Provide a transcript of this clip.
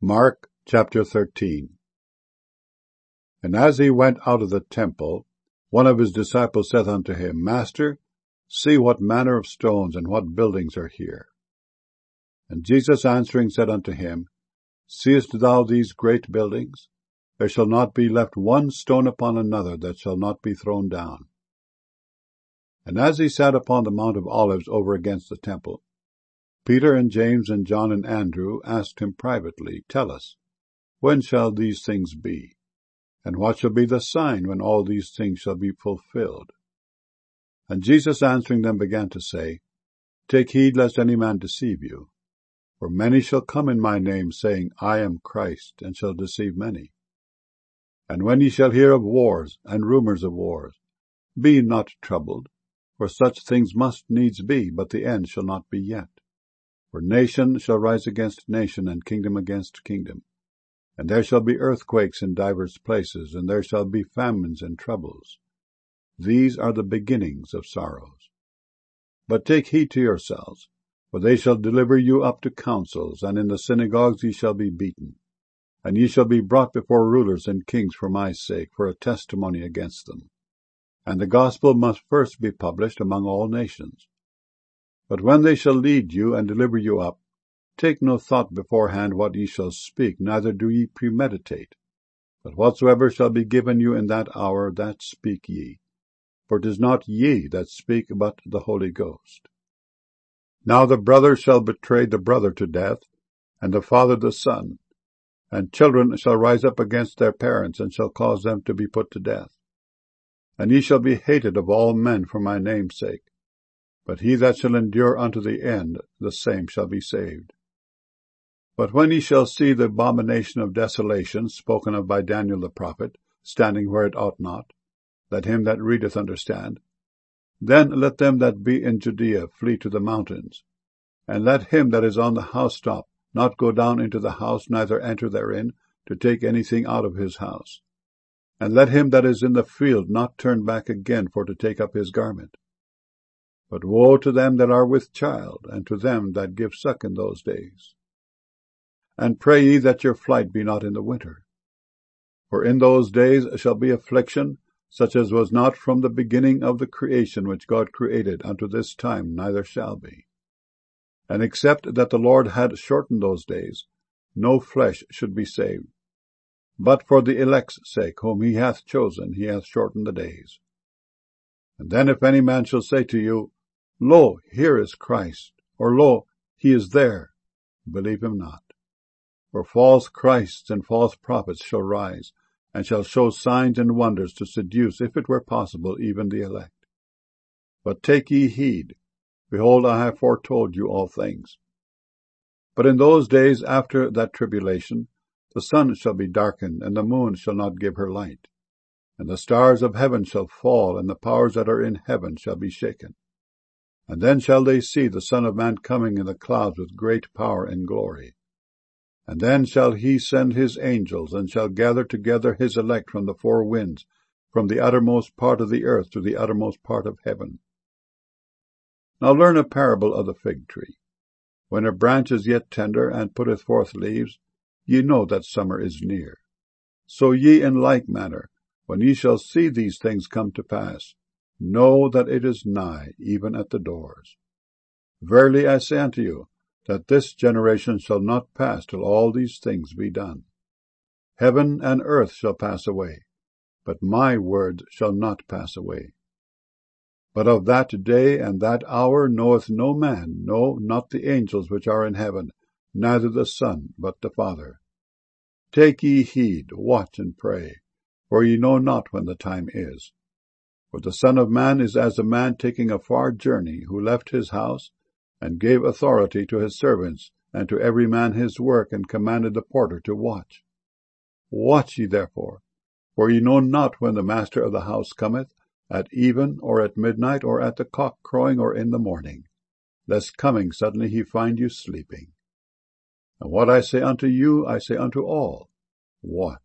Mark chapter 13. And as he went out of the temple, one of his disciples said unto him, Master, see what manner of stones and what buildings are here. And Jesus answering said unto him, Seest thou these great buildings? There shall not be left one stone upon another that shall not be thrown down. And as he sat upon the Mount of Olives over against the temple, Peter and James and John and Andrew asked him privately, Tell us, when shall these things be? And what shall be the sign when all these things shall be fulfilled? And Jesus answering them began to say, Take heed lest any man deceive you. For many shall come in my name, saying, I am Christ, and shall deceive many. And when ye shall hear of wars and rumors of wars, be not troubled, for such things must needs be, but the end shall not be yet. For nation shall rise against nation, and kingdom against kingdom. And there shall be earthquakes in divers places, and there shall be famines and troubles. These are the beginnings of sorrows. But take heed to yourselves, for they shall deliver you up to councils, and in the synagogues ye shall be beaten. And ye shall be brought before rulers and kings for my sake, for a testimony against them. And the gospel must first be published among all nations. But when they shall lead you and deliver you up, take no thought beforehand what ye shall speak, neither do ye premeditate. But whatsoever shall be given you in that hour, that speak ye. For it is not ye that speak, but the Holy Ghost. Now the brother shall betray the brother to death, and the father the son. And children shall rise up against their parents, and shall cause them to be put to death. And ye shall be hated of all men for my name's sake. But he that shall endure unto the end, the same shall be saved. But when ye shall see the abomination of desolation spoken of by Daniel the prophet, standing where it ought not, let him that readeth understand. Then let them that be in Judea flee to the mountains. And let him that is on the housetop not go down into the house, neither enter therein, to take anything out of his house. And let him that is in the field not turn back again for to take up his garment. But woe to them that are with child, and to them that give suck in those days. And pray ye that your flight be not in the winter. For in those days shall be affliction, such as was not from the beginning of the creation which God created unto this time, neither shall be. And except that the Lord had shortened those days, no flesh should be saved. But for the elect's sake, whom he hath chosen, he hath shortened the days. And then if any man shall say to you, Lo, here is Christ, or Lo, he is there, believe him not. For false Christs and false prophets shall rise, and shall show signs and wonders to seduce, if it were possible, even the elect. But take ye heed, behold, I have foretold you all things. But in those days after that tribulation, the sun shall be darkened, and the moon shall not give her light. And the stars of heaven shall fall, and the powers that are in heaven shall be shaken. And then shall they see the Son of Man coming in the clouds with great power and glory. And then shall he send his angels, and shall gather together his elect from the four winds, from the uttermost part of the earth to the uttermost part of heaven. Now learn a parable of the fig tree. When a branch is yet tender, and putteth forth leaves, ye know that summer is near. So ye in like manner, when ye shall see these things come to pass, know that it is nigh, even at the doors. Verily I say unto you, that this generation shall not pass till all these things be done. Heaven and earth shall pass away, but my words shall not pass away. But of that day and that hour knoweth no man, no, not the angels which are in heaven, neither the Son, but the Father. Take ye heed, watch and pray, for ye know not when the time is. For the Son of Man is as a man taking a far journey, who left his house, and gave authority to his servants, and to every man his work, and commanded the porter to watch. Watch ye therefore, for ye know not when the master of the house cometh, at even, or at midnight, or at the cock crowing, or in the morning, lest coming suddenly he find you sleeping. And what I say unto you, I say unto all, watch.